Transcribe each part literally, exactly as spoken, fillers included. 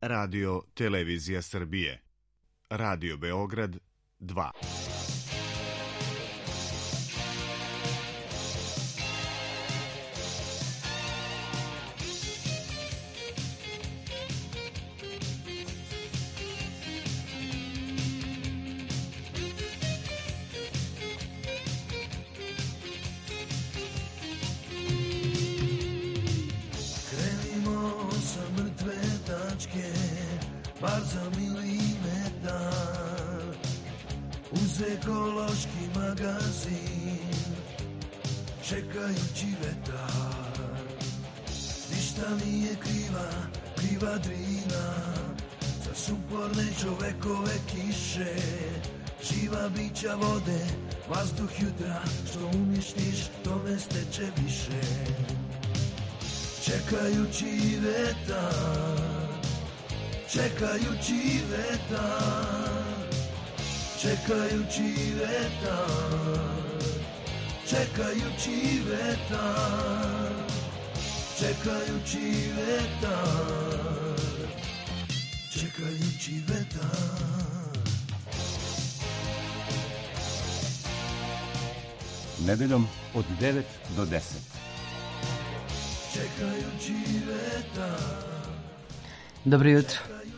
Radio Televizija Srbije. Radio Beograd dva. Bar za milimetar uz ekološki magazin, čekajući vetar. Ništa nije kriva, kriva Drina, za suporne čovekove kiše. Živa bića vode, vazduh jutra, što uništiš, to ne steče više. Čekajući vetar, čekajući vetar, čekajući vetar, čekajući vetar, čekajući vetar, čekajući vetar. Nedeljom od devet do deset. Čekajući vetar. Dobro jutro.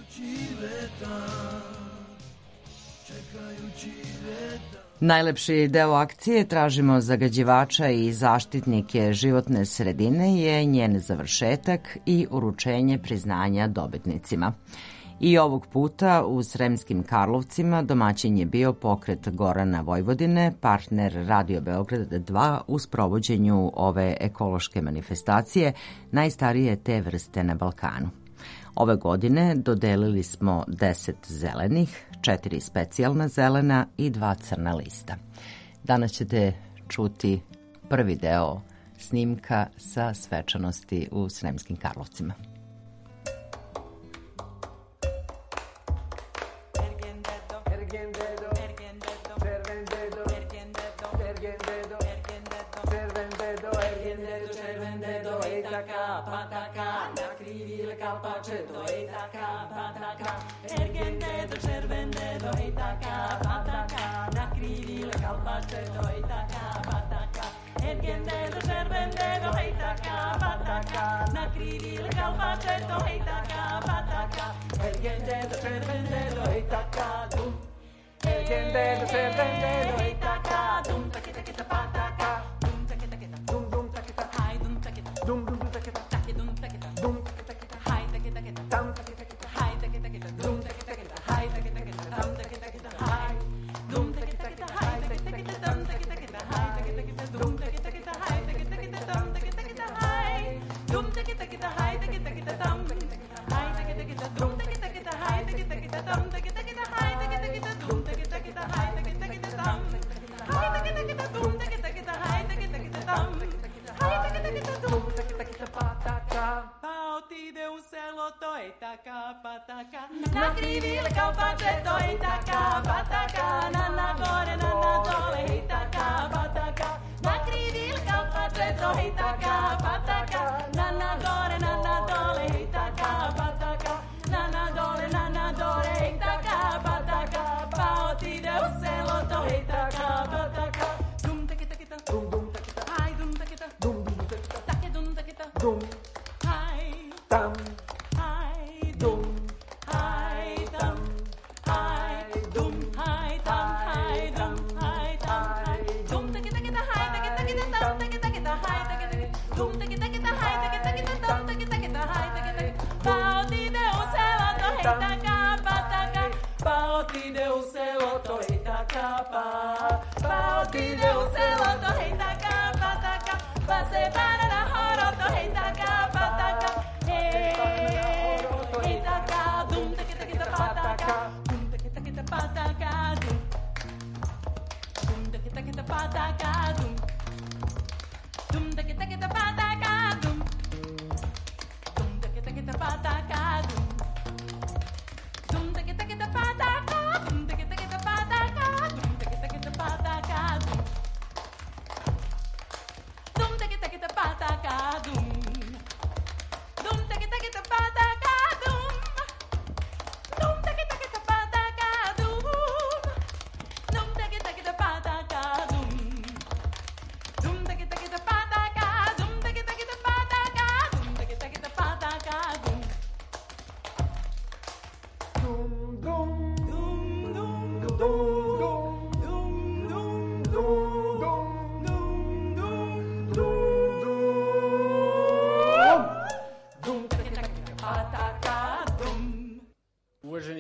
Najlepši deo akcije Tražimo zagađivača i zaštitnike životne sredine je njen završetak i uručenje priznanja dobitnicima. I ovog puta u Sremskim Karlovcima domaćin je bio pokret Gorana Vojvodine, partner Radio Beograd dva u sprovođenju ove ekološke manifestacije, najstarije te vrste na Balkanu. Ove godine dodelili smo deset zelenih, četiri specijalna zelena i dva crna lista. Danas ćete čuti prvi deo snimka sa svečanosti u Sremskim Karlovcima. Calpaceto e taca pataka, ergendedo cervendedo e taca pataka, nacrivile calpaceto e taca pataka, ergendedo cervendedo e taca pataka, nacrivile calpaceto e taca pataka, ergendedo cervendedo e taca dum, ergendedo cervendedo e taca dum, taquita kita pataka, dum taquita kita, dum dum taquita, hai dum taquita, dum dum taquita, taki dum taquita, dum. Nacrivile calpaceto e taca pataka, nana gore nana dole e taca pataka, nacrivile calpaceto e taca pataka, nana gore nana dole e taca pataka, nana dole nana dole e taca pataka, pa otide u selo to e taca pataka, dum takita kita, dum dum takita, ai dum takita, dum dum takita, take dum takita, dum, ai tam.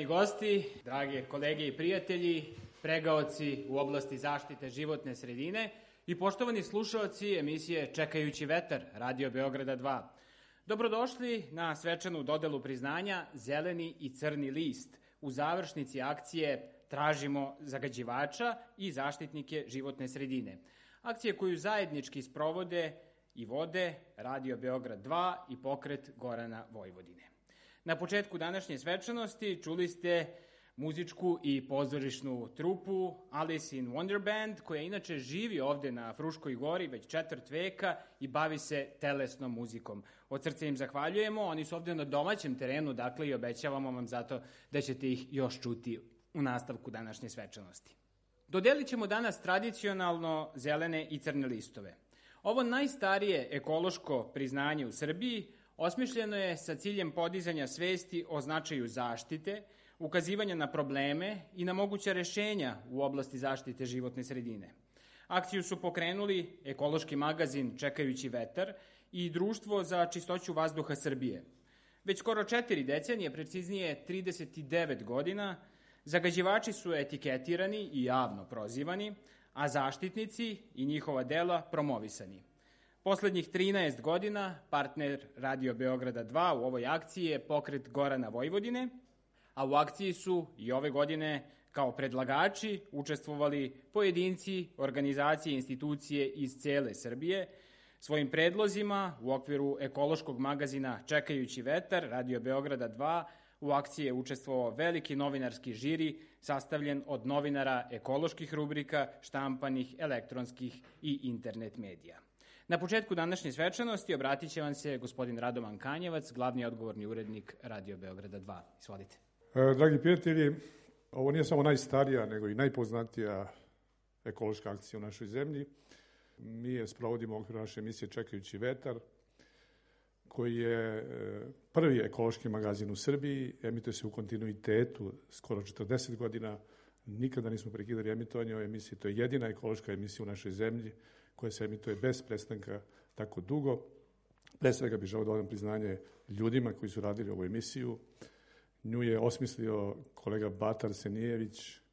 Uvaženi gosti, drage kolege i prijatelji, pregaoci u oblasti zaštite životne sredine i poštovani slušaoci emisije Čekajući vetar, Radio Beograda dva. Dobrodošli na svečanu dodelu priznanja Zeleni i crni list u završnici akcije Tražimo zagađivača i zaštitnike životne sredine. Akcije koju zajednički sprovode i vode Radio Beograd dva i pokret Gorana Vojvodine. Na početku današnje svečanosti čuli ste muzičku i pozorišnu trupu Alice in Wonderland, koja inače živi ovde na Fruškoj gori već četvrt veka i bavi se telesnom muzikom. Od srca im zahvaljujemo, oni su ovde na domaćem terenu, dakle i obećavamo vam zato da ćete ih još čuti u nastavku današnje svečanosti. Dodelit ćemo danas tradicionalno zelene i crne listove. Ovo najstarije ekološko priznanje u Srbiji osmišljeno je sa ciljem podizanja svesti o značaju zaštite, ukazivanja na probleme i na moguća rešenja u oblasti zaštite životne sredine. Akciju su pokrenuli ekološki magazin Čekajući vetar i Društvo za čistoću vazduha Srbije. Već skoro četiri decenije, preciznije trideset devet godina, zagađivači su etiketirani i javno prozivani, a zaštitnici i njihova dela promovisani. Poslednjih trinaest godina partner Radio Beograda dva u ovoj akciji je pokret Gorana Vojvodine, a u akciji su i ove godine kao predlagači učestvovali pojedinci, organizacije i institucije iz cele Srbije. Svojim predlozima u okviru ekološkog magazina Čekajući vetar Radio Beograda dva u akciji je učestvovao veliki novinarski žiri sastavljen od novinara ekoloških rubrika, štampanih, elektronskih i internet medija. Na početku današnje svečanosti obratit će vam se gospodin Radovan Kanjevac, glavni odgovorni urednik Radio Beograda dva. Izvolite. Dragi prijatelji, ovo nije samo najstarija, nego i najpoznatija ekološka akcija u našoj zemlji. Mi je sprovodimo u okviru naše emisije Čekajući vetar, koji je prvi ekološki magazin u Srbiji, emituje se u kontinuitetu skoro četrdeset godina, nikada nismo prekidali emitovanje ove emisije, to je jedina ekološka emisija u našoj zemlji koja se emituje bez prestanka tako dugo. Pre svega bih želeo da odam priznanje ljudima koji su radili ovu emisiju. Nju je osmislio kolega Batar Senijević, e,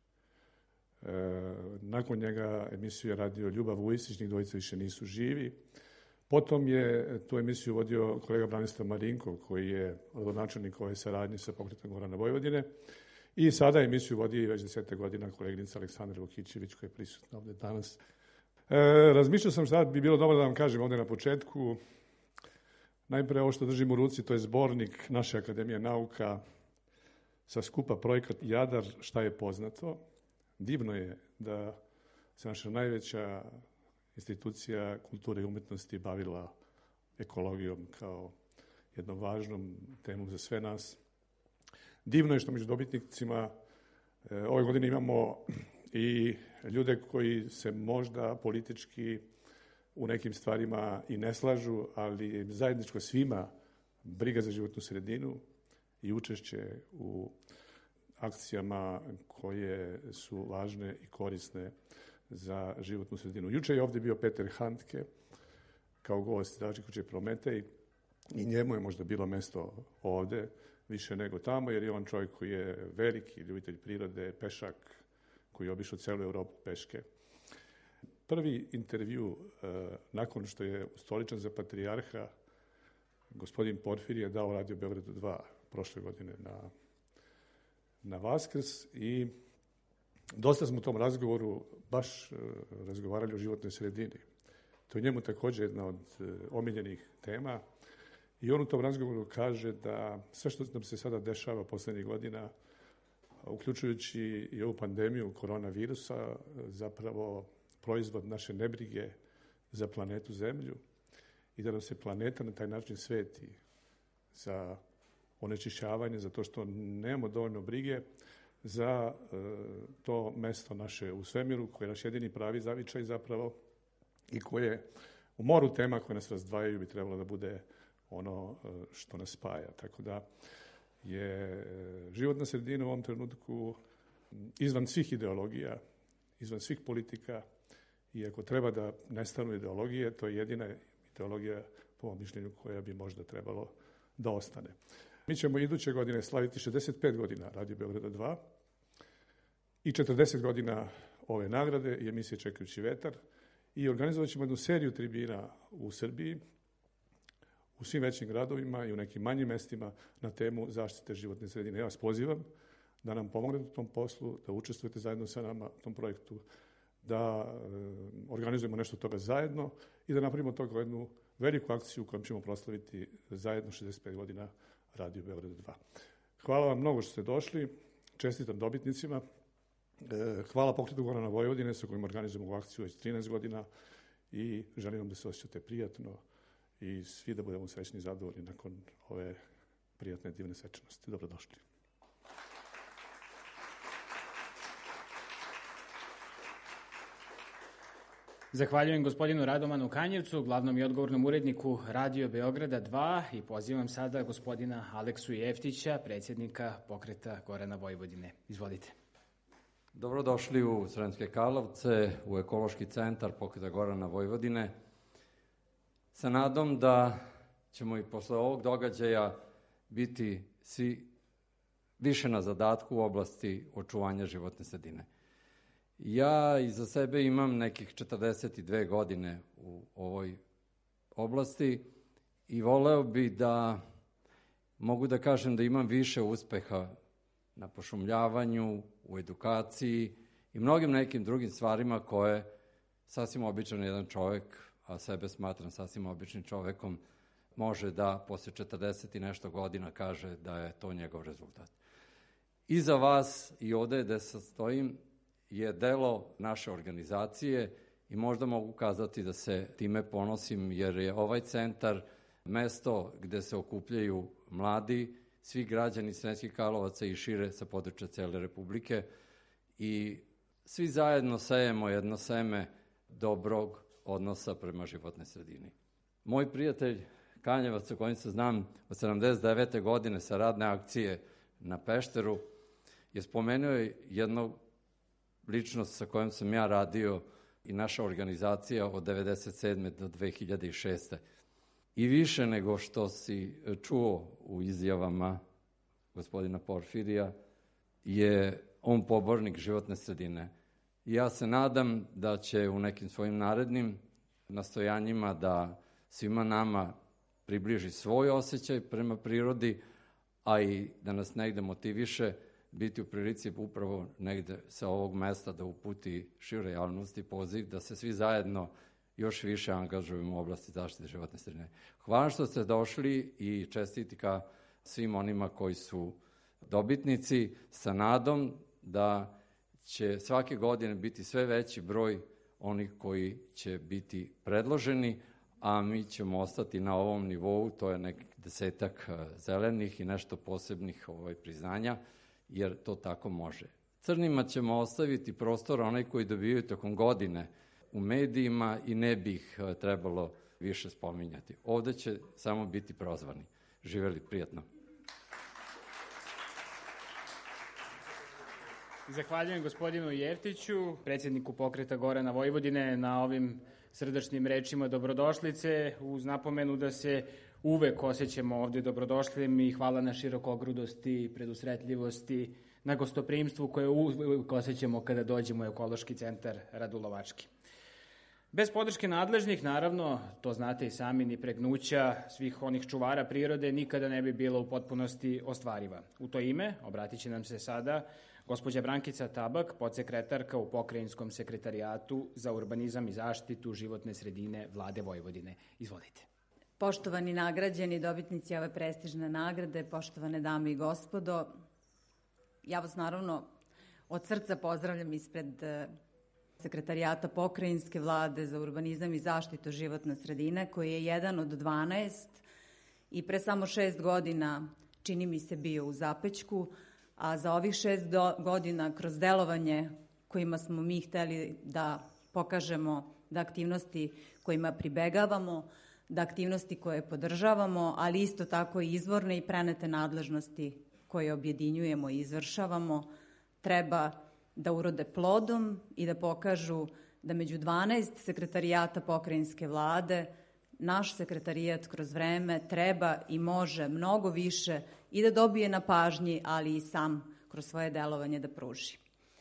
nakon njega emisiju je radio Ljubav Vujisić, njih dvojica više nisu živi. Potom je tu emisiju vodio kolega Branislav Marinkov, koji je rodonačelnik ove saradnje sa pokretom Gorana Vojvodine. I sada emisiju vodi već desete godina koleginica Aleksandra Vukićević, koja je prisutna ovde danas. E, razmišljao sam šta bi bilo dobro da vam kažem ovde na početku. Najpre ovo što držim u ruci, to je zbornik naše Akademije nauka sa skupa projekat Jadar, šta je poznato. Divno je da se naša najveća institucija kulture i umetnosti bavila ekologijom kao jednom važnom temom za sve nas. Divno je što među dobitnicima e, ove godine imamo i ljude koji se možda politički u nekim stvarima i ne slažu, ali zajedničko svima briga za životnu sredinu i učešće u akcijama koje su važne i korisne za životnu sredinu. Juče je ovde bio Peter Handke kao gost izdavačke kuće Prometej i njemu je možda bilo mesto ovde više nego tamo, jer je on čovjek koji je veliki ljubitelj prirode, pešak, koji je obišao celu Evropu peške. Prvi intervju eh, nakon što je ustoličen za patrijarha, gospodin Porfirije je dao Radio Beogradu dva prošle godine na, na Vaskrs i dosta smo u tom razgovoru baš eh, razgovarali o životnoj sredini. To je njemu također jedna od eh, omiljenih tema i on u tom razgovoru kaže da sve što nam se sada dešava poslednjih godina, uključujući i ovu pandemiju koronavirusa, zapravo proizvod naše nebrige za planetu Zemlju i da nam se planeta na taj način sveti za onečišćavanje, za to što nemamo dovoljno brige za e, to mesto naše u svemiru, koje je naš jedini pravi zavičaj zapravo i koje u moru tema koje nas razdvajaju bi trebalo da bude ono e, što nas spaja. Tako da je životna sredina u ovom trenutku izvan svih ideologija, izvan svih politika i ako treba da nestanu ideologije, to je jedina ideologija, po mom mišljenju, koja bi možda trebalo da ostane. Mi ćemo iduće godine slaviti šezdeset pet godina Radio Beograda dva i četrdeset godina ove nagrade i emisije Čekajući vetar i organizovat ćemo jednu seriju tribina u Srbiji, u svim većim gradovima i u nekim manjim mestima na temu zaštite životne sredine. Ja vas pozivam da nam pomognete u tom poslu, da učestvujete zajedno sa nama u tom projektu, da e, organizujemo nešto toga zajedno i da napravimo toga jednu veliku akciju u kojom ćemo proslaviti zajedno šezdeset pet godina Radio Beograda dva. Hvala vam mnogo što ste došli, čestitam dobitnicima, e, hvala Pokretu Gorana Vojvodine sa kojim organizujemo ovu akciju već trinaest godina i želim vam da se osjećate prijatno i svi da budemo srećni i zadovoljni nakon ove prijatne divne svečanosti. Dobrodošli. Zahvaljujem gospodinu Radomanu Kanjevcu, glavnom i odgovornom uredniku Radio Beograda dva i pozivam sada gospodina Aleksu Jeftića, predsjednika Pokreta Gorana Vojvodine. Izvolite. Dobrodošli u Sremske Karlovce, u Ekološki centar Pokreta Gorana Vojvodine, sa nadom da ćemo i posle ovog događaja biti svi više na zadatku u oblasti očuvanja životne sredine. Ja iza sebe imam nekih četrdeset dve godine u ovoj oblasti i voleo bi da mogu da kažem da imam više uspeha na pošumljavanju, u edukaciji i mnogim nekim drugim stvarima koje sasvim običan jedan čovek, a sebe smatram sasvim običnim čovekom, može da posle četrdeset i nešto godina kaže da je to njegov rezultat. Iza vas i ovde gde se stojim je delo naše organizacije i možda mogu kazati da se time ponosim jer je ovaj centar mesto gde se okupljaju mladi, svi građani Sremskih Karlovaca i šire sa područja cele Republike i svi zajedno sejemo jedno seme dobrog odnosa prema životnoj sredini. Moj prijatelj Kanjevac, sa kojim se znam od sedamdeset devete godine sa radne akcije na Pešteru, je spomenuo jednog ličnost sa kojom sam ja radio i naša organizacija od devedeset sedme do dve hiljade šeste. I više nego što si čuo u izjavama gospodina Porfirija, je on pobornik životne sredine. I ja se nadam da će u nekim svojim narednim nastojanjima da svima nama približi svoj osjećaj prema prirodi, a i da nas negde motiviše biti u prilici upravo negde sa ovog mesta da uputi šire javnosti poziv da se svi zajedno još više angažujemo u oblasti zaštite životne sredine. Hvala što ste došli i čestitka svim onima koji su dobitnici sa nadom da će svake godine biti sve veći broj onih koji će biti predloženi, a mi ćemo ostati na ovom nivou, to je nek desetak zelenih i nešto posebnih ovaj, priznanja, jer to tako može. Crnima ćemo ostaviti prostor onaj koji dobijaju tokom godine u medijima i ne bi ih trebalo više spominjati. Ovde će samo biti prozvani. Živeli prijatno. Zahvaljujem gospodinu Jeftiću, predsjedniku Pokreta Gorana Vojvodine, na ovim srdačnim rečima dobrodošlice, uz napomenu da se uvek osjećamo ovde dobrodošlim i hvala na širokogrudosti, predusretljivosti, na gostoprimstvu koje uvek osjećamo kada dođemo u Ekološki centar Radulovački. Bez podrške nadležnih, naravno, to znate i sami, ni pregnuća svih onih čuvara prirode nikada ne bi bila u potpunosti ostvariva. U to ime obratit će nam se sada gospođa Brankica Tabak, podsekretarka u Pokrajinskom sekretarijatu za urbanizam i zaštitu životne sredine Vlade Vojvodine. Izvolite. Poštovani nagrađeni, dobitnici ove prestižne nagrade, poštovane dame i gospodo, ja vas naravno od srca pozdravljam ispred Sekretarijata Pokrajinske vlade za urbanizam i zaštitu životne sredine, koji je jedan od dvanaest i pre samo šest godina, čini mi se, bio u zapećku, a za ovih šest do, godina kroz delovanje kojima smo mi hteli da pokažemo da aktivnosti kojima pribegavamo, da aktivnosti koje podržavamo, ali isto tako i izvorne i prenete nadležnosti koje objedinjujemo i izvršavamo, treba da urode plodom i da pokažu da među dvanaest sekretarijata pokrajinske vlade naš sekretarijat kroz vreme treba i može mnogo više i da dobije na pažnji, ali i sam kroz svoje delovanje da pruži.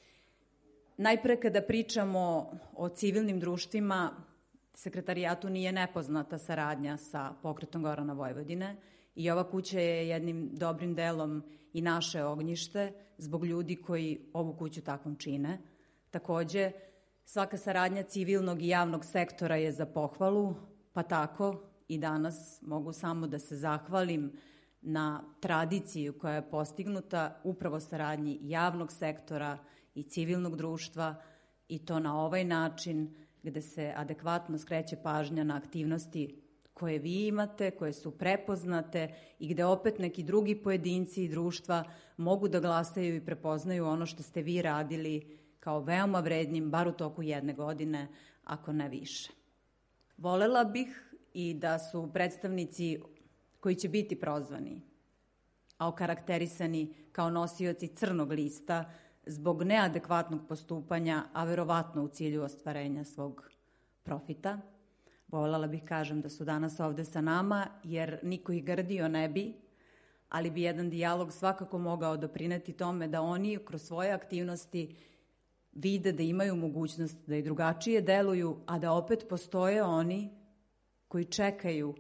Najpre kada pričamo o civilnim društvima, sekretarijatu nije nepoznata saradnja sa Pokretom Gorana Vojvodine i ova kuća je jednim dobrim delom i naše ognjište zbog ljudi koji ovu kuću takvom čine. Takođe, svaka saradnja civilnog i javnog sektora je za pohvalu, pa tako i danas mogu samo da se zahvalim na tradiciju koja je postignuta upravo saradnji javnog sektora i civilnog društva i to na ovaj način gde se adekvatno skreće pažnja na aktivnosti koje vi imate, koje su prepoznate i gde opet neki drugi pojedinci i društva mogu da glasaju i prepoznaju ono što ste vi radili kao veoma vrednim, bar u toku jedne godine, ako ne više. Volela bih i da su predstavnici koji će biti prozvani, a okarakterisani kao nosioci crnog lista zbog neadekvatnog postupanja, a verovatno u cilju ostvarenja svog profita. Volela bih kažem da su danas ovde sa nama, jer niko ih grdio ne bi, ali bi jedan dijalog svakako mogao doprineti tome da oni kroz svoje aktivnosti vide da imaju mogućnost da i drugačije deluju, a da opet postoje oni koji čekaju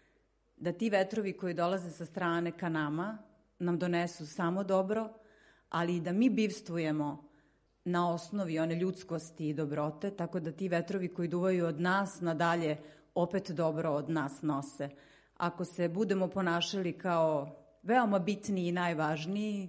da ti vetrovi koji dolaze sa strane ka nama nam donesu samo dobro, ali i da mi bivstvujemo na osnovi one ljudskosti i dobrote, tako da ti vetrovi koji duvaju od nas nadalje opet dobro od nas nose. Ako se budemo ponašali kao veoma bitni i najvažniji,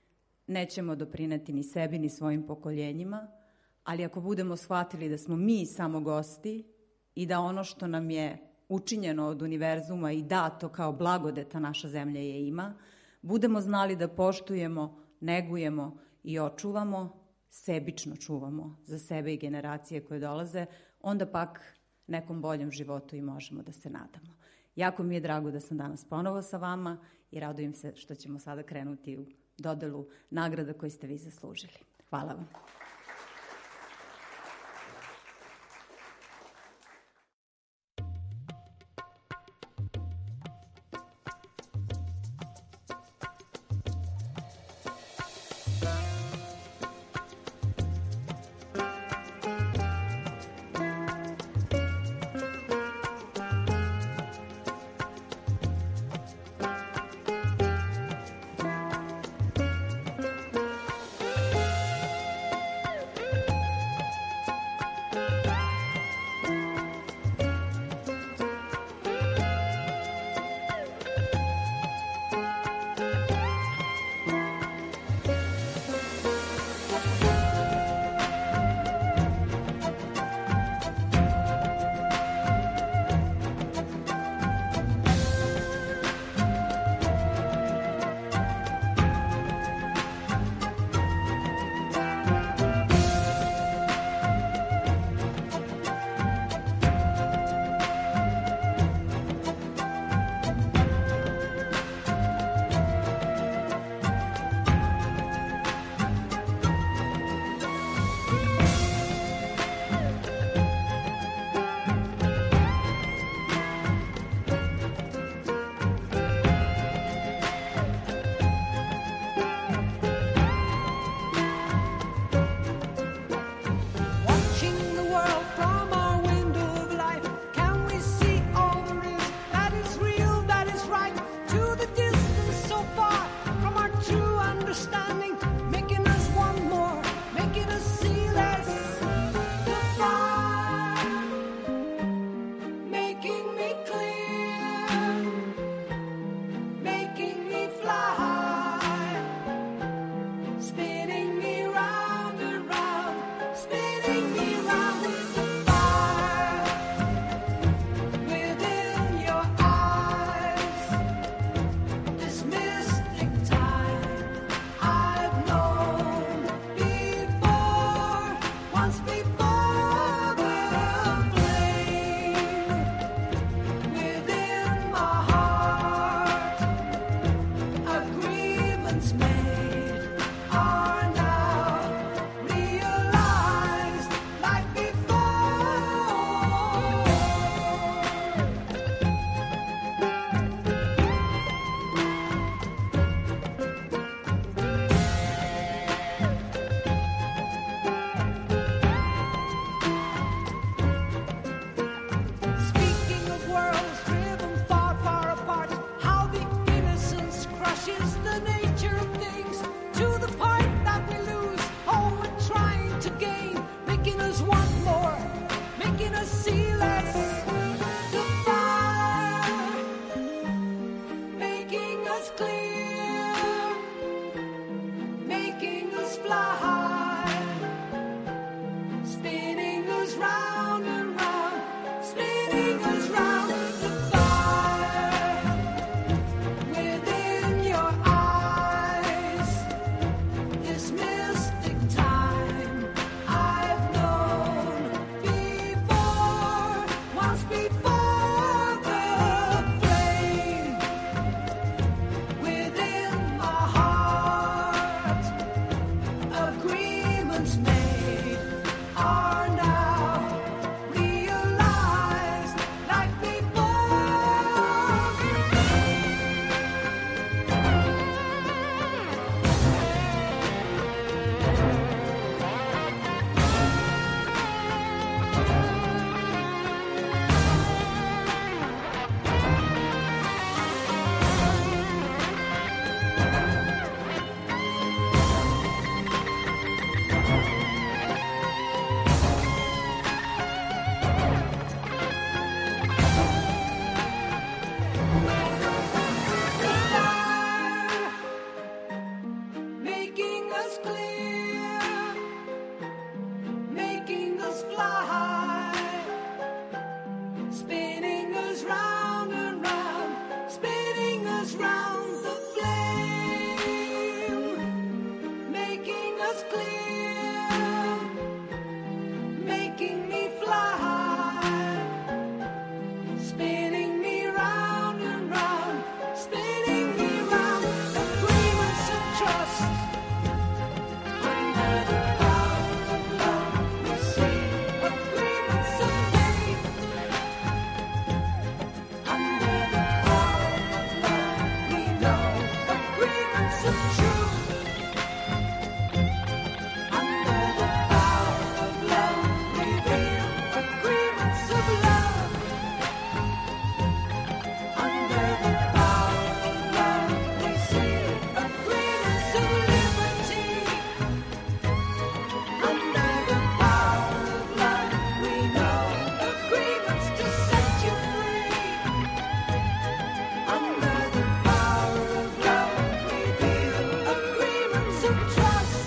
nećemo doprineti ni sebi ni svojim pokoljenjima, ali ako budemo shvatili da smo mi samo gosti i da ono što nam je učinjeno od univerzuma i dato kao blagodeta naša zemlja je ima, budemo znali da poštujemo, negujemo i očuvamo, sebično čuvamo za sebe i generacije koje dolaze, onda pak nekom boljem životu i možemo da se nadamo. Jako mi je drago da sam danas ponovo sa vama i radujem se što ćemo sada krenuti u dodelu nagrada koje ste vi zaslužili. Hvala vam. I've us clear, making us fly, spinning us round and round, spinning us round the flame, making us clear, making me fly, spinning me round and round, spinning me round. Agreements of trust under the power of love. We see agreements of faith under the power of love. We know agreements of truth under the power of love. We feel agreements of love under the power of love. We see agreements of liberty under the power of love. We know agreements to set you free under the power of love. We feel agreements of trust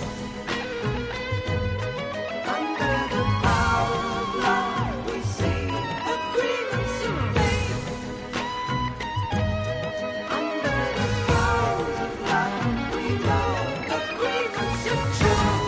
under the power of love. We see agreements of faith under the power of love. We know agreements of truth.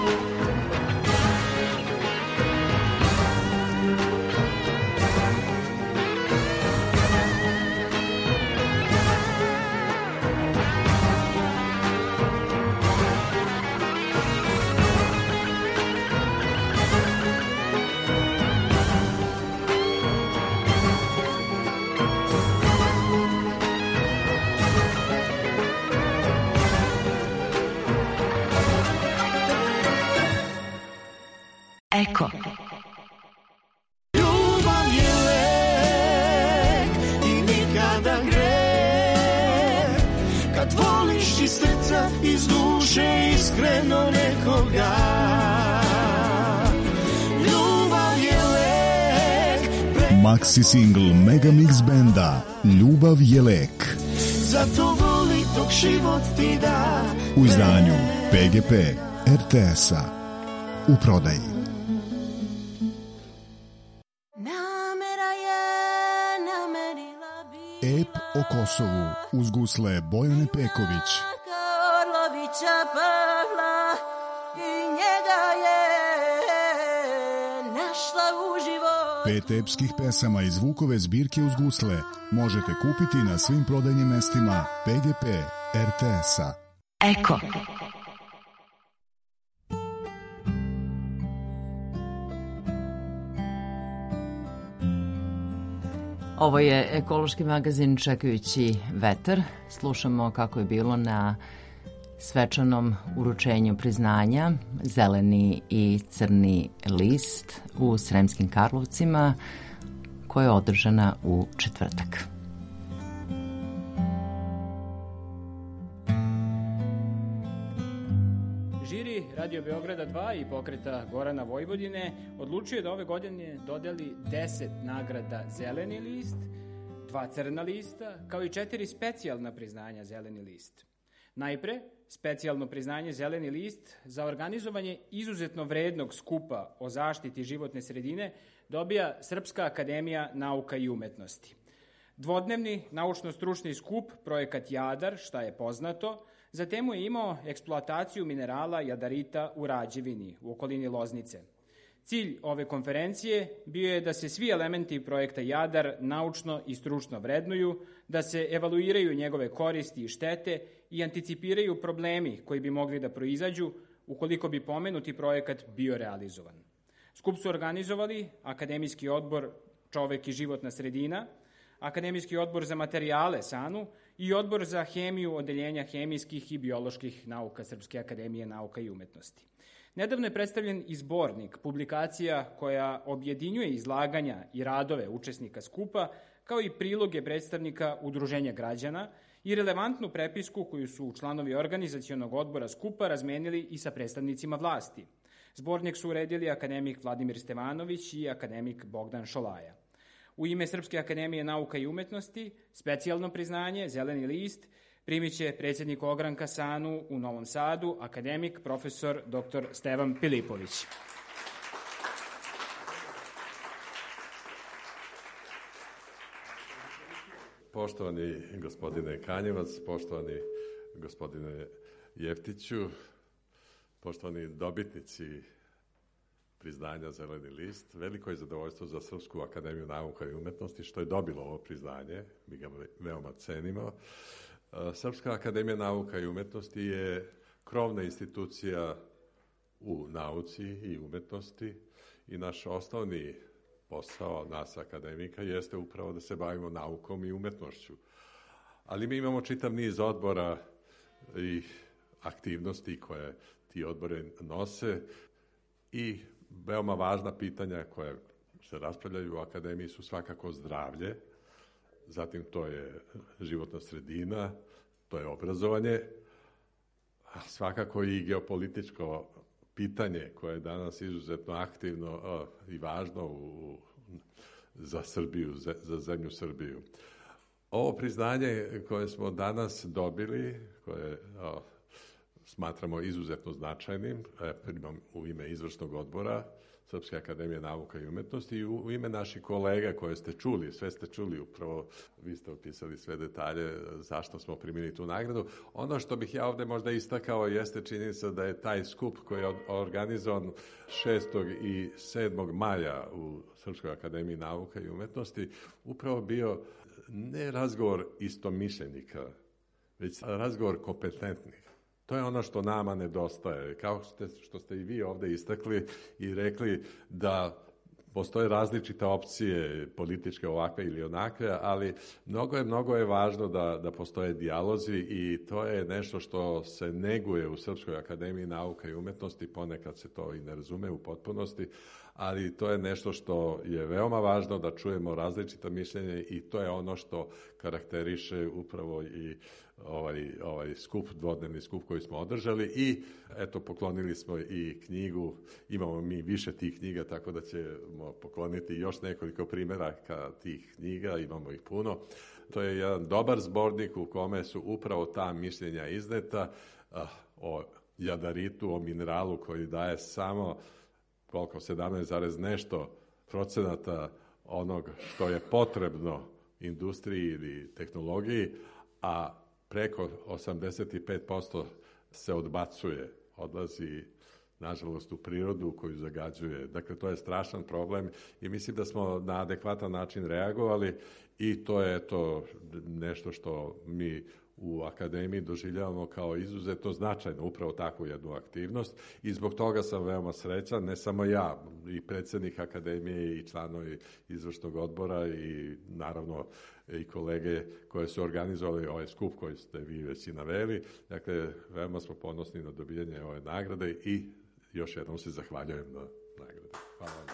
Eko. Ljubav je lek i nikada greh, kad voliš iz srca, iz duše iskreno nekoga. Ljubav je lek, Maxi single Mega Mix benda Ljubav je lek zato voli dok život ti da. u izdanju P G P R T S-a u prodaji. Namera je namerila bi Ep o Kosovu uz gusle Bojane Peković, Orlovića Pavla i njega je našla uživo. pet epskih pesama iz Vukove zbirke uz gusle možete kupiti na svim prodajnim mestima P G P R T S-a. Eko. Ovo je ekološki magazin Čekajući vetar. Slušamo kako je bilo na svečanom uručenju priznanja Zeleni i crni list u Sremskim Karlovcima, koja je održana u četvrtak. Žiri Radio Beograda dva i pokreta Gorana Vojvodine odlučio je da ove godine dodeli deset nagrada Zeleni list, dva crna lista, kao i četiri specijalna priznanja Zeleni list. Najpre, specijalno priznanje Zeleni list za organizovanje izuzetno vrednog skupa o zaštiti životne sredine dobija Srpska akademija nauka i umetnosti. Dvodnevni naučno-stručni skup, projekat Jadar, šta je poznato, za temu je imao eksploataciju minerala jadarita u Rađevini, u okolini Loznice. Cilj ove konferencije bio je da se svi elementi projekta Jadar naučno i stručno vrednuju, da se evaluiraju njegove koristi i štete i anticipiraju problemi koji bi mogli da proizađu ukoliko bi pomenuti projekat bio realizovan. Skup su organizovali Akademijski odbor Čovek i životna sredina, Akademijski odbor za materijale SANU i Odbor za hemiju Odeljenja hemijskih i bioloških nauka Srpske akademije nauka i umetnosti. Nedavno je predstavljen i zbornik publikacija koja objedinjuje izlaganja i radove učesnika skupa, kao i priloge predstavnika udruženja građana i relevantnu prepisku koju su članovi organizacionog odbora skupa razmenili i sa predstavnicima vlasti. Zbornik su uredili akademik Vladimir Stevanović i akademik Bogdan Šolaja. U ime Srpske akademije nauka i umetnosti specijalno priznanje Zeleni list primit će predsjednik ogranka SANU u Novom Sadu, akademik profesor doktor Stevan Pilipović. Poštovani gospodine Kanjevac, poštovani gospodine Jeftiću, poštovani dobitnici priznanja Zeleni list, veliko je zadovoljstvo za Srpsku akademiju nauka i umetnosti što je dobilo ovo priznanje, mi ga veoma cenimo. Srpska akademija nauka i umetnosti je krovna institucija u nauci i umetnosti i naš osnovni posao nas akademika jeste upravo da se bavimo naukom i umetnošću. Ali mi imamo čitav niz odbora i aktivnosti koje ti odbore nose i veoma važna pitanja koje se raspravljaju u akademiji su svakako zdravlje, zatim to je životna sredina, to je obrazovanje, a svakako i geopolitičko pitanje koje je danas izuzetno aktivno uh, i važno u, za Srbiju, za, za zemlju Srbiju. Ovo priznanje koje smo danas dobili, koje uh, smatramo izuzetno značajnim, primam u ime izvršnog odbora Srpske akademije nauka i umetnosti i u, u ime naših kolega koje ste čuli, sve ste čuli upravo, vi ste opisali sve detalje zašto smo primili tu nagradu. Ono što bih ja ovde možda istakao jeste činjenica da je taj skup koji je organizovan šestog i sedmog maja u Srpskoj akademiji nauka i umetnosti upravo bio ne razgovor istomišljenika, već razgovor kompetentnih. To je ono što nama nedostaje. Kao ste, što ste i vi ovde istakli i rekli da postoje različite opcije političke ovakve ili onakve, ali mnogo je, mnogo je važno da, da postoje dijalozi i to je nešto što se neguje u Srpskoj akademiji nauka i umetnosti, ponekad se to i ne razume u potpunosti, ali to je nešto što je veoma važno da čujemo različita mišljenja i to je ono što karakteriše upravo i ovaj, ovaj skup, dvodnevni skup koji smo održali i eto poklonili smo i knjigu, imamo mi više tih knjiga tako da ćemo pokloniti još nekoliko primjeraka tih knjiga, imamo ih puno. To je jedan dobar zbornik u kome su upravo ta mišljenja izneta uh, o jadaritu, o mineralu koji daje samo koliko, sedamnaest zarez nešto procenata onog što je potrebno industriji ili tehnologiji, a preko osamdeset pet posto se odbacuje, odlazi nažalost u prirodu koju zagađuje. Dakle, to je strašan problem i mislim da smo na adekvatan način reagovali i to je to nešto što mi u akademiji doživljavamo kao izuzetno značajno, upravo takvu jednu aktivnost i zbog toga sam veoma srećan, ne samo ja, i predsjednik akademije i članovi izvršnog odbora i naravno i kolege koje su organizovali ovaj skup koji ste vi već i naveli. Dakle, veoma smo ponosni na dobijanje ove nagrade i još jednom se zahvaljujem na nagrade. Hvala vam.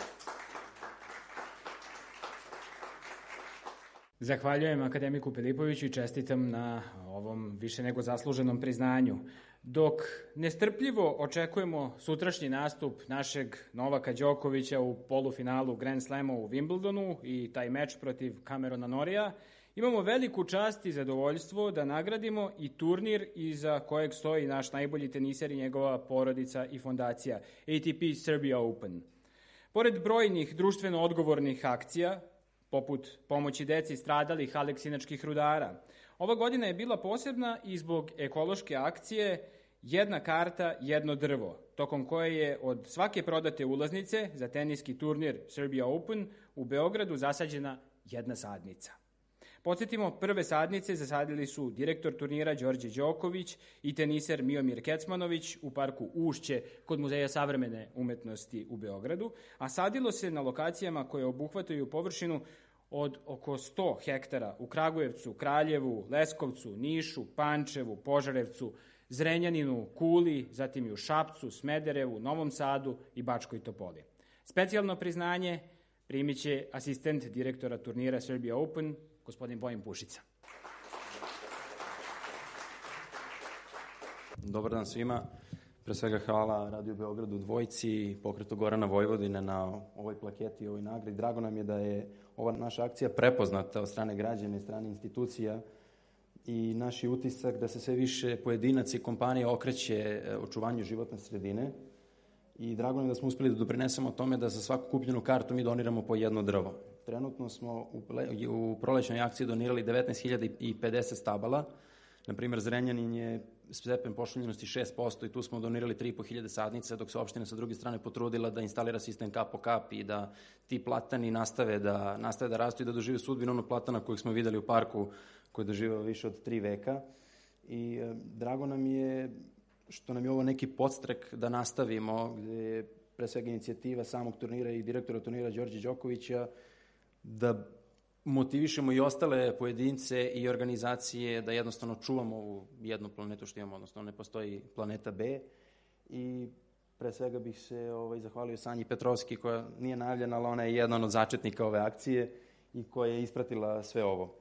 Zahvaljujem akademiku Pilipoviću i čestitam na ovom više nego zasluženom priznanju. Dok nestrpljivo očekujemo sutrašnji nastup našeg Novaka Đokovića u polufinalu Grand Slama u Wimbledonu i taj meč protiv Camerona Norrija, imamo veliku čast i zadovoljstvo da nagradimo i turnir iza kojeg stoji naš najbolji teniser i njegova porodica i fondacija A T P Serbia Open. Pored brojnih društveno odgovornih akcija, poput pomoći deci stradalih aleksinačkih rudara. Ova godina je bila posebna i zbog ekološke akcije Jedna karta, jedno drvo, tokom koje je od svake prodate ulaznice za teniski turnir Serbia Open u Beogradu zasađena jedna sadnica. Podsjetimo, prve sadnice zasadili su direktor turnira Đorđe Đoković i teniser Miomir Kecmanović u parku Ušće kod Muzeja savremene umetnosti u Beogradu, a sadilo se na lokacijama koje obuhvataju površinu od oko sto hektara u Kragujevcu, Kraljevu, Leskovcu, Nišu, Pančevu, Požarevcu, Zrenjaninu, Kuli, zatim i u Šapcu, Smederevu, Novom Sadu i Bačkoj Topoli. Specijalno priznanje primit će asistent direktora turnira Serbia Open, gospodin Bojin Pušica. Dobar dan svima. Pre svega hvala Radio Beogradu dvojici i pokretu Gorana Vojvodine na ovoj plaketi i ovoj nagradi. Drago nam je da je ova naša akcija prepoznata od strane građana i strane institucija. i naš je utisak da se sve više pojedinac i kompanija okreće očuvanju životne sredine i drago nam je da smo uspeli da doprinesemo tome da za svaku kupljenu kartu mi doniramo po jedno drvo. Trenutno smo u, u prolećnoj akciji donirali devetnaest hiljada pedeset stabala. Na primjer, Zrenjanin je stepen pošumljenosti šest posto i tu smo donirali tri i po hiljade sadnice, dok se opština sa druge strane potrudila da instalira sistem kap po kap i da ti platani nastave da, nastave da rastu i da dožive sudbinu onog platana kojeg smo videli u parku koji je doživao više od tri veka. I e, drago nam je što nam je ovo neki podstrek da nastavimo, gde je pre svega inicijativa samog turnira i direktora turnira Đorđe Đokovića da motivišemo i ostale pojedince i organizacije da jednostavno čuvamo ovu jednu planetu što imamo, odnosno ne postoji planeta B. I pre svega bih se ovaj, zahvalio Sanji Petrovski koja nije najavljena, ali ona je jedan od začetnika ove akcije i koja je ispratila sve ovo.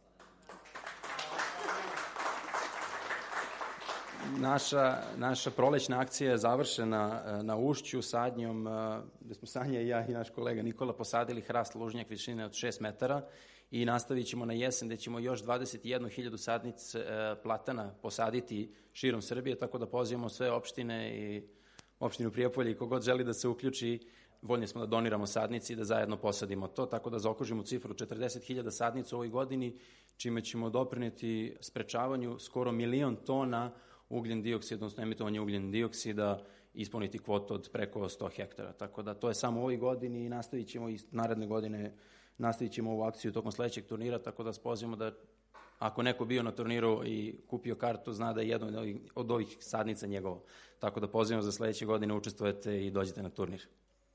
Naša, naša prolećna akcija je završena na Ušću sadnjom, gde smo Sanja i ja i naš kolega Nikola posadili hrast lužnjak višine od šest metara i nastavit ćemo na jesen gde ćemo još dvadeset jednu hiljadu sadnic platana posaditi širom Srbije, tako da pozivamo sve opštine i opštinu Prijepolje i kogod želi da se uključi, voljni smo da doniramo sadnici i da zajedno posadimo to, tako da zaokružimo cifru četrdeset hiljada sadnica u ovoj godini, čime ćemo doprineti sprečavanju skoro milion tona ugljen dioksida, odnosno emitovanje ugljen dioksida, ispuniti kvotu od preko sto hektara. Tako da to je samo u ovoj godini i nastavit ćemo i naredne godine, nastavit ćemo ovu akciju tokom sledećeg turnira, tako da spozivamo da ako neko bio na turniru i kupio kartu, zna da je jedno od ovih, od ovih sadnica njegovo. Tako da pozivamo za sledeće godine, učestvujete i dođete na turnir.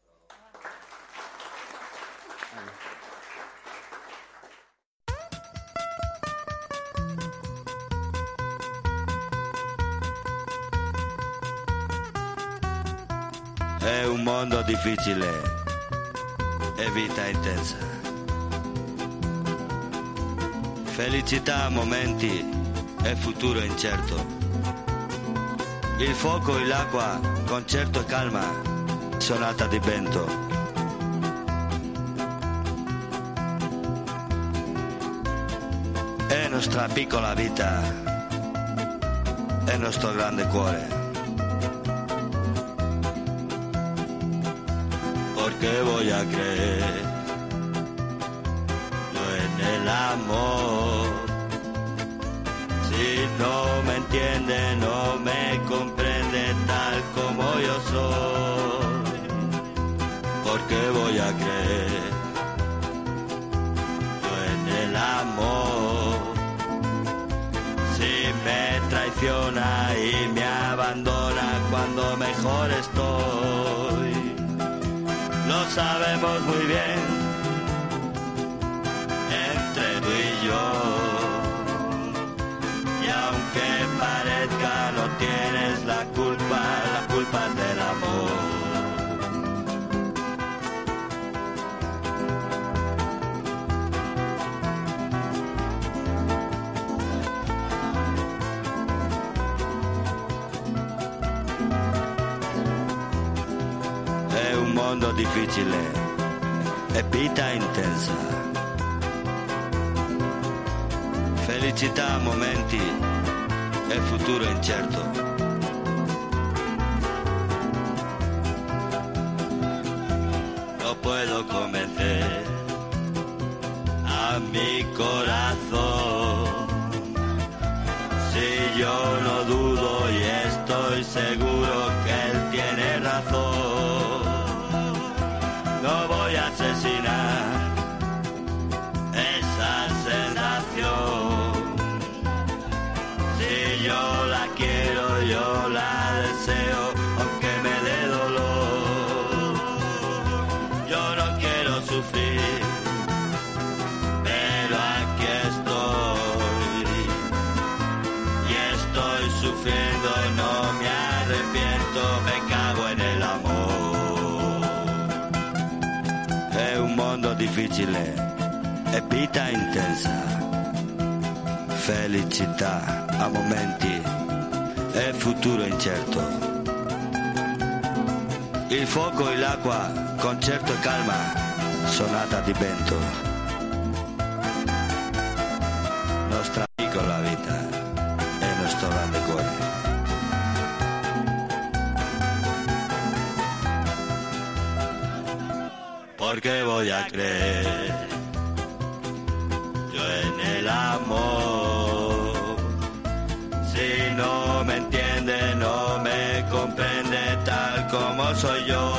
È un mondo difficile e vita intensa. Felicità a momenti e futuro incerto. Il fuoco e l'acqua, concerto e calma, sonata di vento. È nostra piccola vita, è nostro grande cuore. Que voy a creer no en el amor. Si no me entiende, no me comprende tal como yo soy. Porque voy a creer no en el amor. Si me traiciona y me abandona cuando mejor estoy. Lo sabemos muy bien, entre tú y yo. Y aunque parezca, no tienes la culpa, la culpa es del amor. Mondo difficile e vita intensa. Felicità a momenti e futuro incerto. No puedo convencer a mi corazón. Si yo no dudo y estoy seguro que él tiene razón. No voy a asesinar esa sensación. Si yo la quiero, yo la deseo, aunque me dé dolor. Yo no quiero sufrir, pero aquí estoy. Y estoy sufriendo, no me arrepiento, me cago en el amor. Un mondo difficile e vita intensa. Felicità a momenti e futuro incerto. Il fuoco e l'acqua, concerto e calma, sonata di vento. Nostra piccola vita. porque voy a creer yo en el amor. Si no me entiende, no me comprende tal como soy yo,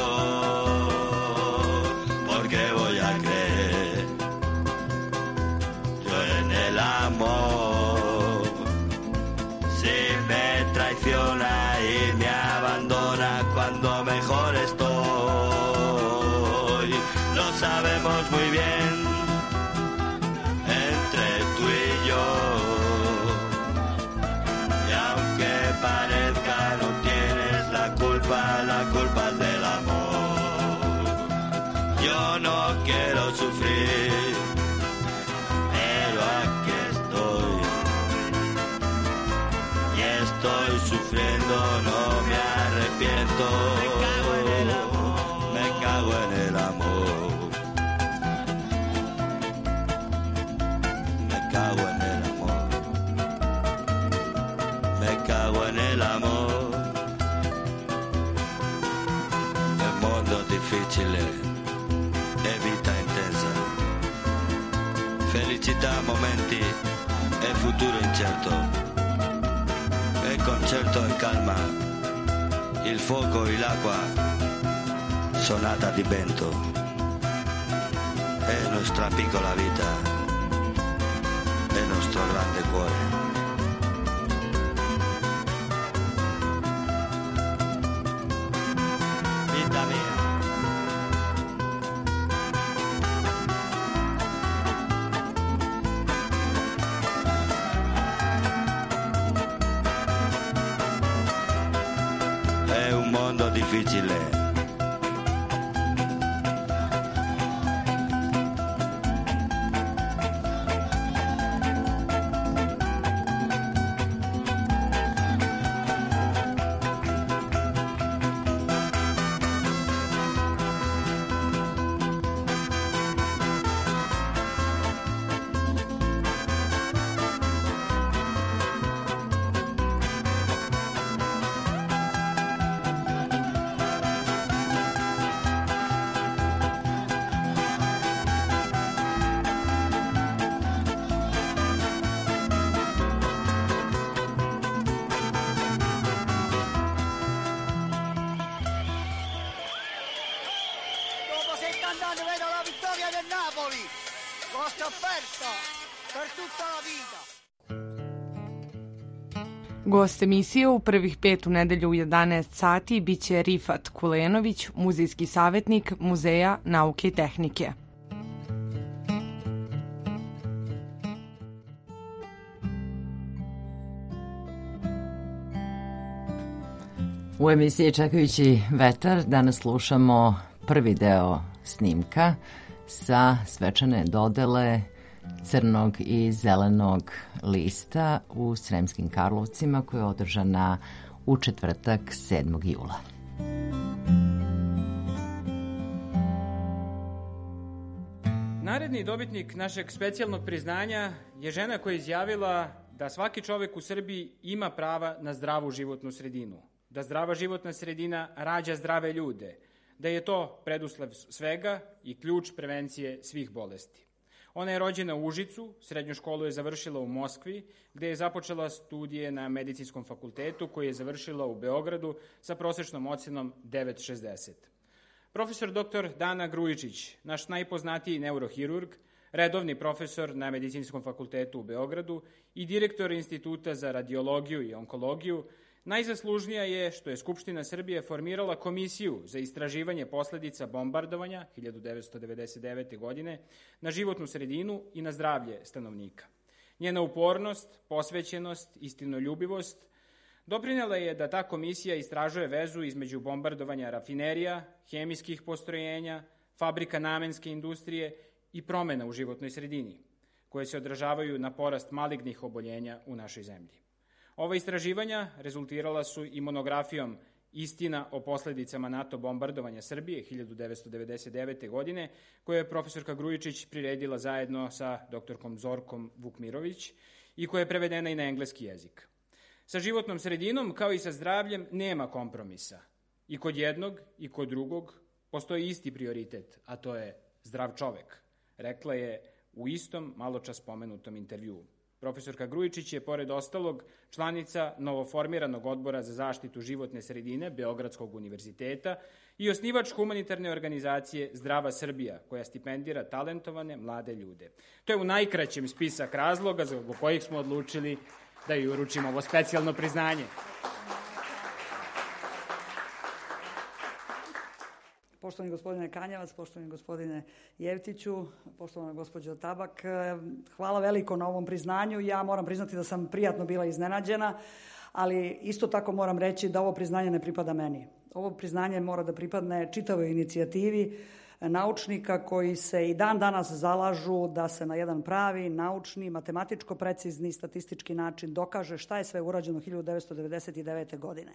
porque voy a creer yo en el amor. Si me traiciona y me abandona cuando mejor estoy, lo sabemos muy bien entre tú y yo. Y aunque parezca no tienes la culpa, la culpa es del amor. Yo no quiero sufrir, pero aquí estoy. Y estoy sufriendo, no me arrepiento. Me cago en el amor. Me cago en el amor. Me cago en el amor. El mondo è difficile e vita intensa. Felicità, momenti e futuro incerto. E concerto e calma. Il fuoco e l'acqua. Sonata di vento. È nostra piccola vita. È nostro grande cuore. Vita mia. È un mondo difficile. Dopo settanta anni vedo la vittoria del Napoli. L'ho sofferto per tutta la vita. Gost emisije u prvih pet u nedelju u jedanaest sati biće Rifat Kulenović, muzejski savjetnik Muzeja nauke i tehnike. U emisiji Čekajući vetar danas slušamo prvi deo snimka sa svečane dodele crnog i zelenog lista u Sremskim Karlovcima koja je održana u četvrtak sedmog jula. Naredni dobitnik našeg specijalnog priznanja je žena koja je izjavila da svaki čovek u Srbiji ima prava na zdravu životnu sredinu, da zdrava životna sredina rađa zdrave ljude, da je to preduslov svega i ključ prevencije svih bolesti. Ona je rođena u Užicu, srednju školu je završila u Moskvi, gde je započela studije na medicinskom fakultetu koji je završila u Beogradu sa prosečnom ocenom devet zarez šezdeset. Profesor doktor Dana Grujičić, naš najpoznatiji neurohirurg, redovni profesor na medicinskom fakultetu u Beogradu i direktor Instituta za radiologiju i onkologiju, najzaslužnija je što je Skupština Srbije formirala komisiju za istraživanje posledica bombardovanja hiljadu devetsto devedeset devete. godine na životnu sredinu i na zdravlje stanovnika. Njena upornost, posvećenost, istinoljubivost doprinela je da ta komisija istražuje vezu između bombardovanja rafinerija, hemijskih postrojenja, fabrika namenske industrije i promena u životnoj sredini, koje se odražavaju na porast malignih oboljenja u našoj zemlji. Ova istraživanja rezultirala su i monografijom Istina o posledicama NATO bombardovanja Srbije hiljadu devetsto devedeset devete. godine, koju je profesorka Grujičić priredila zajedno sa doktorkom Zorkom Vukmirović i koja je prevedena i na engleski jezik. Sa životnom sredinom, kao i sa zdravljem, nema kompromisa. I kod jednog i kod drugog postoji isti prioritet, a to je zdrav čovek, rekla je u istom maločas spomenutom intervjuu. Profesorka Grujičić je, pored ostalog, članica novoformiranog odbora za zaštitu životne sredine Beogradskog univerziteta i osnivač humanitarne organizacije Zdrava Srbija, koja stipendira talentovane mlade ljude. To je u najkraćem spisak razloga zbog kojih smo odlučili da joj uručimo ovo specijalno priznanje. Poštovani gospodine Kanjevac, poštovani gospodine Jevtiću, poštovana gospođo Tabak, hvala veliko na ovom priznanju. Ja moram priznati da sam prijatno bila iznenađena, ali isto tako moram reći da ovo priznanje ne pripada meni. Ovo priznanje mora da pripadne čitavoj inicijativi naučnika koji se i dan danas zalažu da se na jedan pravi, naučni, matematičko precizni, statistički način dokaže šta je sve urađeno hiljadu devetsto devedeset devete. godine.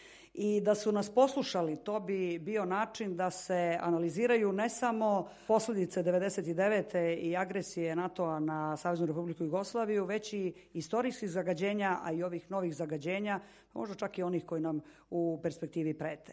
I da su nas poslušali, to bi bio način da se analiziraju ne samo posledice devedeset devete i agresije NATO-a na Saveznu Republiku Jugoslaviju, već i istorijskih zagađenja, a i ovih novih zagađenja, možda čak i onih koji nam u perspektivi prete.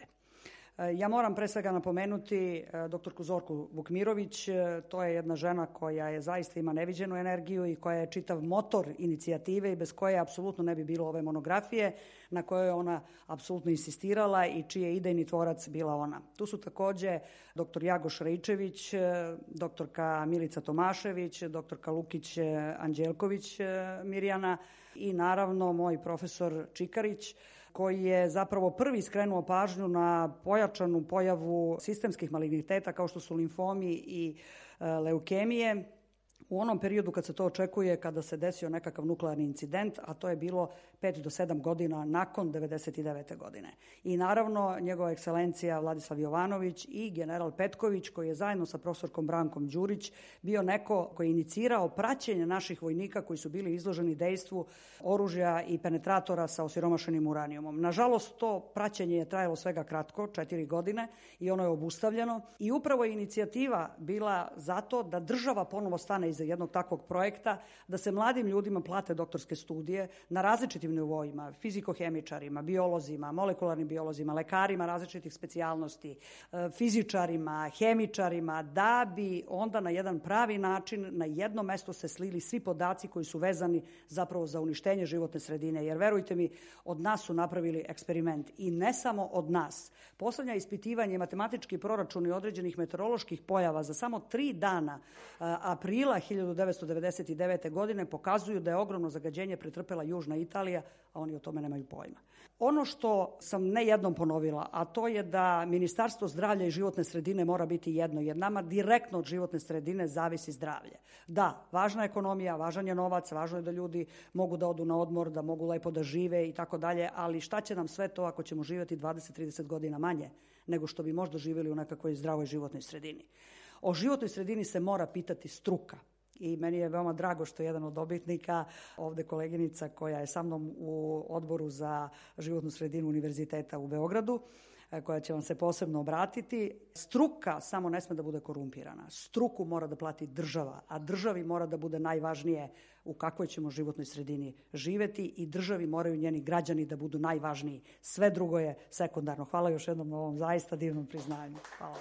Ja moram pre svega napomenuti doktorku Zorku Vukmirović. To je jedna žena koja je zaista ima neviđenu energiju i koja je čitav motor inicijative i bez koje apsolutno ne bi bilo ove monografije na kojoj je ona apsolutno insistirala i čiji je idejni tvorac bila ona. Tu su takođe doktor Jagoš Raičević, doktorka Milica Tomašević, doktorka Lukić Anđelković Mirjana i naravno moj profesor Čikarić, koji je zapravo prvi skrenuo pažnju na pojačanu pojavu sistemskih maligniteta kao što su limfomi i leukemije u onom periodu kad se to očekuje, kada se desio nekakav nuklearni incident, a to je bilo pet do sedam godina nakon devedeset devete. godine. I naravno njegova ekscelencija Vladislav Jovanović i general Petković, koji je zajedno sa profesorkom Brankom Đurić bio neko koji je inicirao praćenje naših vojnika koji su bili izloženi dejstvu oružja i penetratora sa osiromašenim uranijumom. Nažalost, to praćenje je trajalo svega kratko, četiri godine, i ono je obustavljeno. I upravo je inicijativa bila zato da država ponovo stane iza jednog takvog projekta, da se mladim ljudima plate doktorske studije na različitim nivoima, fizikohemičarima, biolozima, molekularnim biolozima, lekarima različitih specijalnosti, fizičarima, hemičarima, da bi onda na jedan pravi način na jedno mesto se slili svi podaci koji su vezani zapravo za uništenje životne sredine. Jer verujte mi, od nas su napravili eksperiment i ne samo od nas. Poslednja ispitivanja i matematički proračuni određenih meteoroloških pojava za samo tri dana aprila hiljadu devetsto devedeset devete. godine pokazuju da je ogromno zagađenje pretrpela Južna Italija, a oni o tome nemaju pojma. Ono što sam ne jednom ponovila, a to je da Ministarstvo zdravlja i životne sredine mora biti jedno, jer nama direktno od životne sredine zavisi zdravlje. Da, važna je ekonomija, važan je novac, važno je da ljudi mogu da odu na odmor, da mogu lepo da žive i tako dalje, ali šta će nam sve to ako ćemo živjeti dvadeset do trideset godina manje nego što bi možda živjeli u nekakvoj zdravoj životnoj sredini. O životnoj sredini se mora pitati struka. I meni je veoma drago što je jedan od dobitnika, ovde koleginica koja je sa mnom u odboru za životnu sredinu Univerziteta u Beogradu, koja će vam se posebno obratiti. Struka samo ne sme da bude korumpirana. Struku mora da plati država, a državi mora da bude najvažnije u kakvoj ćemo životnoj sredini živeti i državi moraju njeni građani da budu najvažniji. Sve drugo je sekundarno. Hvala još jednom na ovom zaista divnom priznanju. Hvala.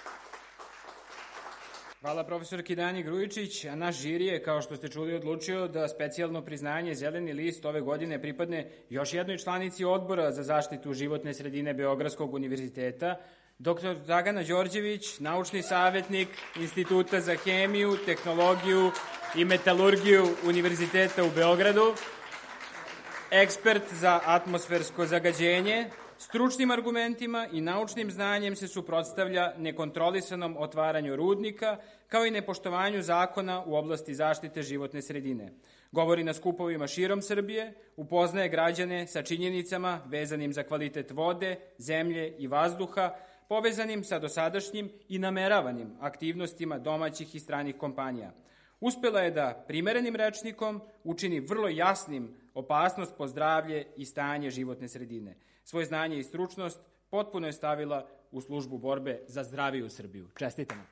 Hvala profesorki Danji Grujičić, a naš žiri je, kao što ste čuli, odlučio da specijalno priznanje Zeleni list ove godine pripadne još jednoj članici odbora za zaštitu životne sredine Beogradskog univerziteta, doktor Dragana Đorđević, naučni savjetnik Instituta za hemiju, tehnologiju i metalurgiju Univerziteta u Beogradu, ekspert za atmosfersko zagađenje. Stručnim argumentima i naučnim znanjem se suprotstavlja nekontrolisanom otvaranju rudnika, kao i nepoštovanju zakona u oblasti zaštite životne sredine. Govori na skupovima širom Srbije, upoznaje građane sa činjenicama vezanim za kvalitet vode, zemlje i vazduha, povezanim sa dosadašnjim i nameravanim aktivnostima domaćih i stranih kompanija. Uspela je da primerenim rečnikom učini vrlo jasnim opasnost po zdravlje i stanje životne sredine. Svoje znanje i stručnost potpuno je stavila u službu borbe za zdraviju Srbiju. Čestitamo.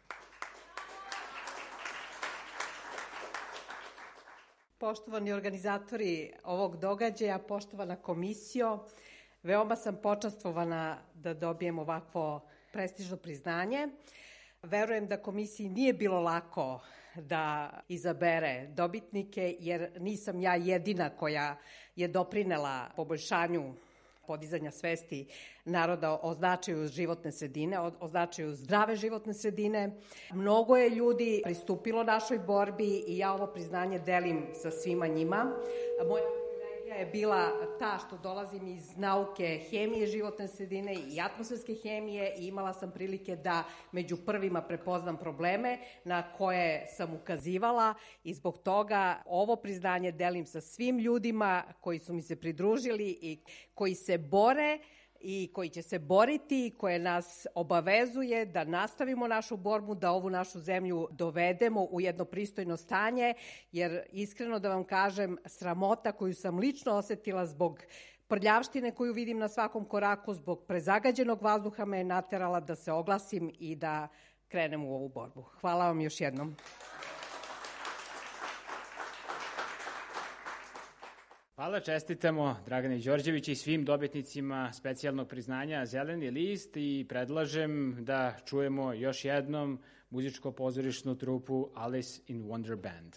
Poštovani organizatori ovog događaja, poštovana komisijo, veoma sam počastvovana da dobijem ovakvo prestižno priznanje. Verujem da komisiji nije bilo lako da izabere dobitnike, jer nisam ja jedina koja je doprinela poboljšanju podizanja svesti naroda o značaju životne sredine, o, o značaju zdrave životne sredine. Mnogo je ljudi pristupilo našoj borbi i ja ovo priznanje delim sa svima njima. Moja je bila ta što dolazim iz nauke hemije životne sredine i atmosferske hemije i imala sam prilike da među prvima prepoznam probleme na koje sam ukazivala i zbog toga ovo priznanje delim sa svim ljudima koji su mi se pridružili i koji se bore i koji će se boriti, koje nas obavezuje da nastavimo našu borbu, da ovu našu zemlju dovedemo u jedno pristojno stanje, jer iskreno da vam kažem, sramota koju sam lično osetila zbog prljavštine koju vidim na svakom koraku, zbog prezagađenog vazduha me je naterala da se oglasim i da krenem u ovu borbu. Hvala vam još jednom. Hvala, čestitamo Dragani Đorđević i svim dobitnicima specijalnog priznanja Zeleni list i predlažem da čujemo još jednom muzičko-pozorišnu trupu Alice in Wonder Band.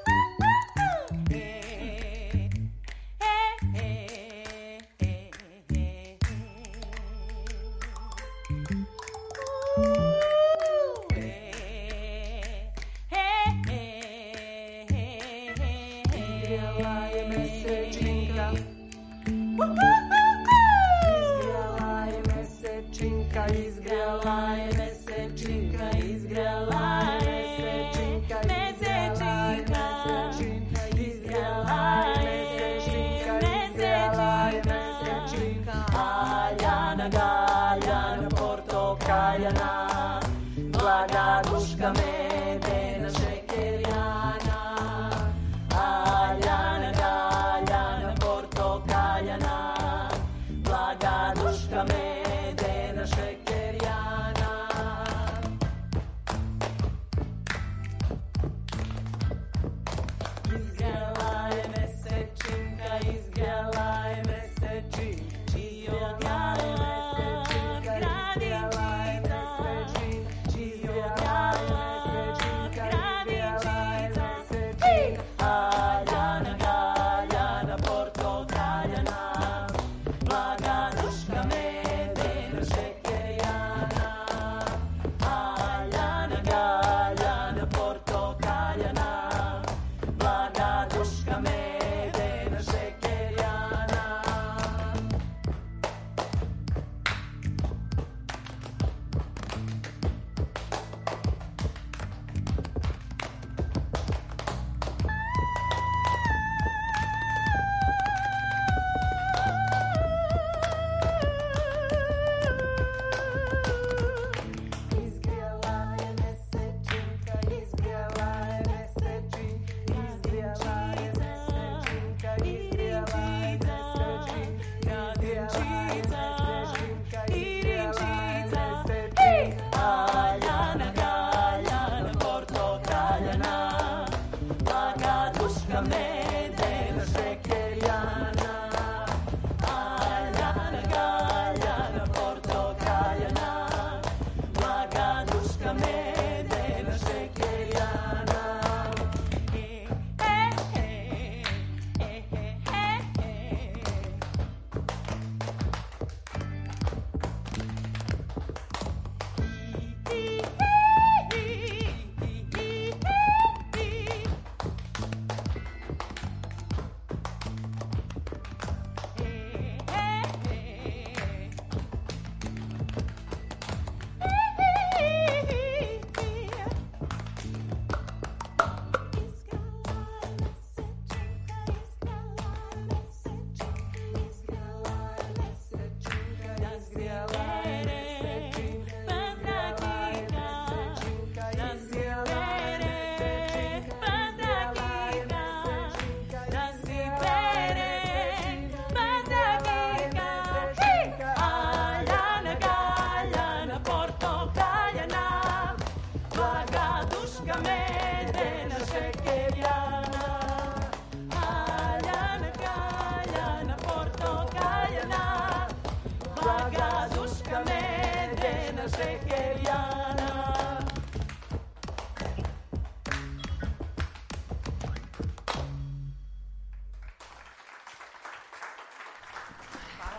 Hey,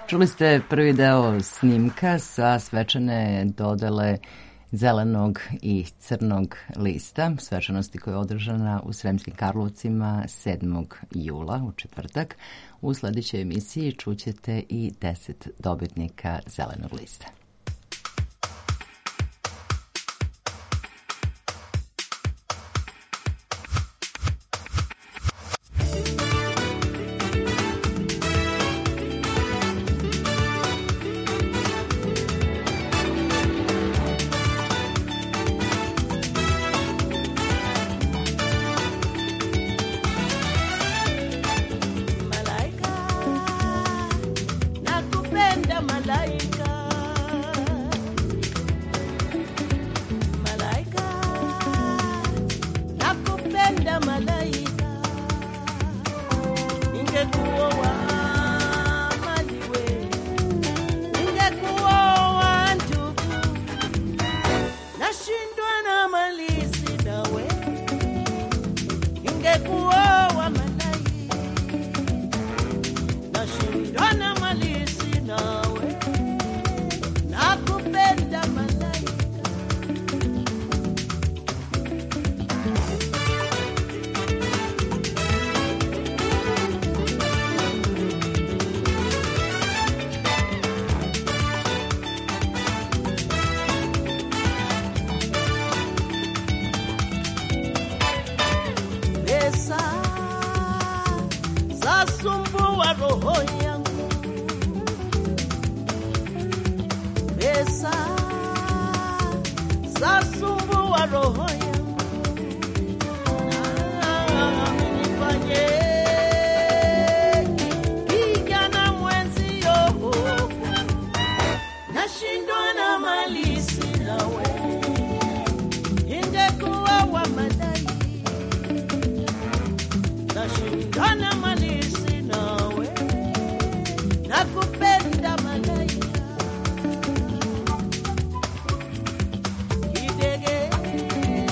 Čuli ste prvi deo snimka sa svečane dodele zelenog i crnog lista, svečanosti koja je održana u Sremskim Karlovcima sedmog jula u četvrtak. U sledećoj emisiji čućete i deset dobitnika zelenog lista. Idege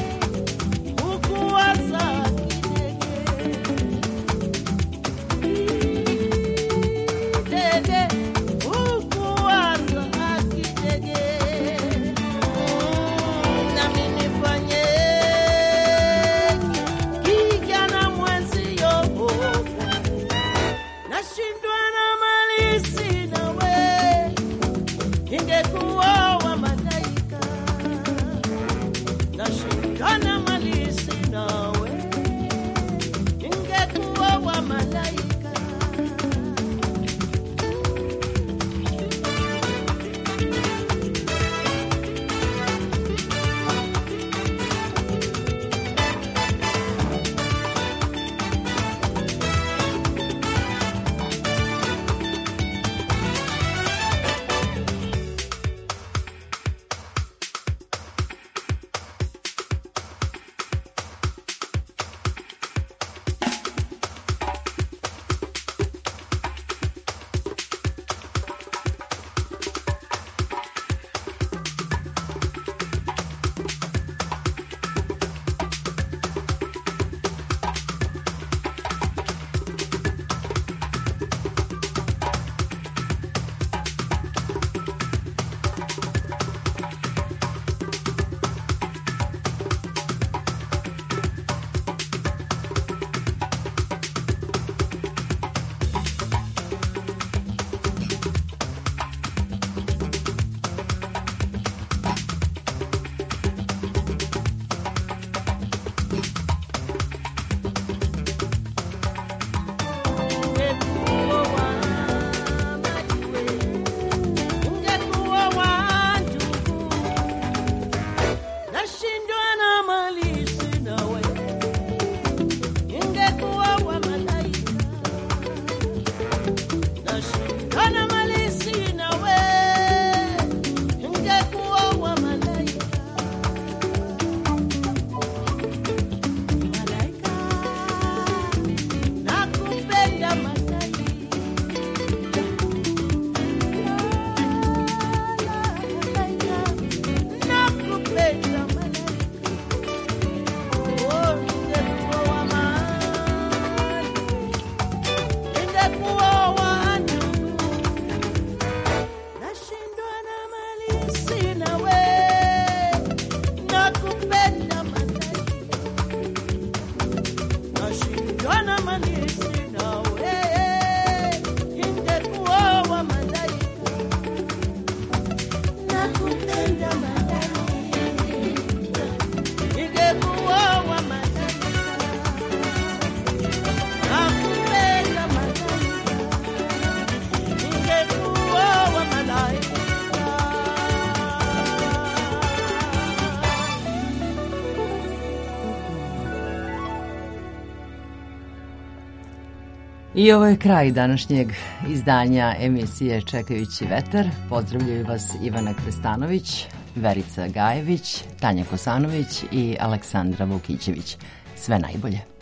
I ovo je kraj današnjeg izdanja emisije Čekajući vetar. Pozdravljaju vas Ivana Krestanović, Verica Gajević, Tanja Kosanović i Aleksandra Vukićević. Sve najbolje.